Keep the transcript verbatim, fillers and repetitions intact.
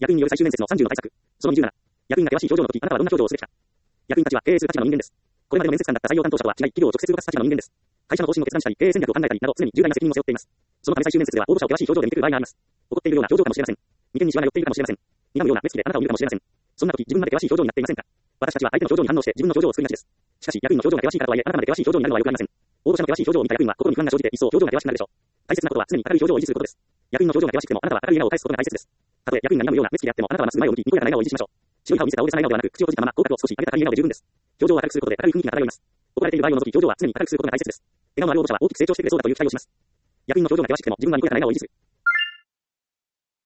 役員による最終面接のさんじゅうの対策。そのにじゅうなな。役員が険しい表情の時、あなたはどんな表情をすべきか。役員たちは経営する立場の人間です。これまでの面接官だった採用担当者とは違い、企業を直接動かす立場の人間です。会社の方針を決断したり、経営戦略を考えたりなど、常に重大な責任を背負っています。そのため最終面接では応募者を険しい表情で見てくる場合があります。怒っているような表情かもしれません。眉間にシワが寄っているかもしれません。睨むような目つきであなたを見るかもしれません。そんな時、自分まで険しい表情になっていませんか。私たちは相手の表情に反応して自分の表情を作りがちです。しかし、役員の表情が険しいからとはいえ、あなたまで険しい表情になるのはよくありません。応募者の険しい表情を見た役員は心に不安が生じて一層表情が険しくなるでしょう。大切なことは常に明るい表情を維持することです。役員の表情が険しくてもあなたは明るい笑顔を返すことが大切です。たとえ役員が睨むような目つきであってもあなたはまっすぐ前を向き、にこやかな笑顔を維持しましょう。白い歯を見せた大げさな笑顔ではなく、口を閉じたまま口角を少し上げた軽い笑顔で十分です。表情を明るくすることで明るい雰囲気が漂います。怒られている場合を除き表情は常に明るくすることが大切です。笑顔のある応募者は大きく成長してくれそうだという期待をします。役員の表情が険しくても自分はにこやかな笑顔を維持する。